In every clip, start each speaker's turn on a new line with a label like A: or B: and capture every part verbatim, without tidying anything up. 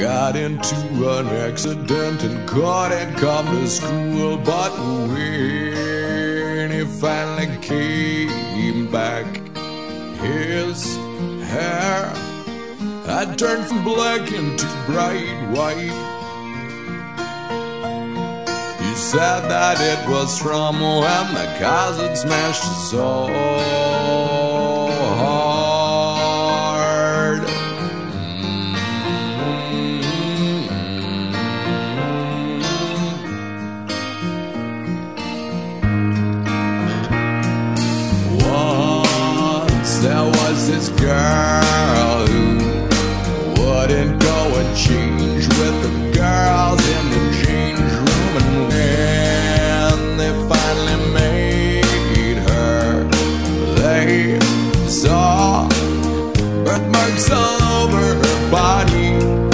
A: got into an accident and couldn't come to school. But when he finally came back, his hair had turned from black into bright white. He said that it was from when the cars had smashed his soul hard. Once there was this girl who wouldn't go and change with the girls in the change room, and when they finally made her, they saw birthmarks all over her body.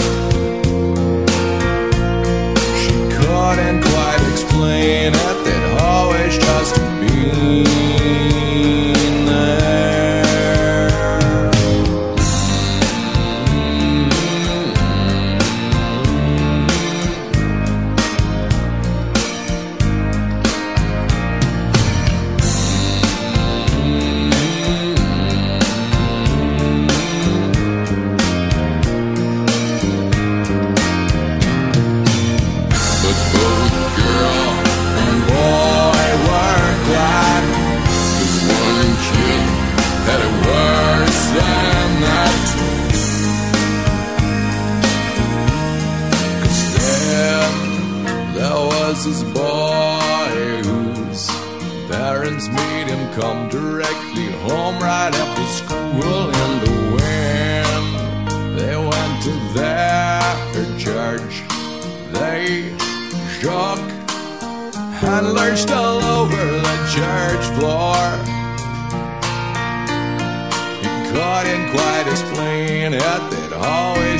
A: She couldn't quite explain it, they'd always just been there. But both girl and boy were glad, 'cause one kid had it worse than that. 'Cause then there was this boy whose parents made him come directly home right after school. And when they went to their church, they shook and lurched all over the church floor. He couldn't quite explain it, they'd always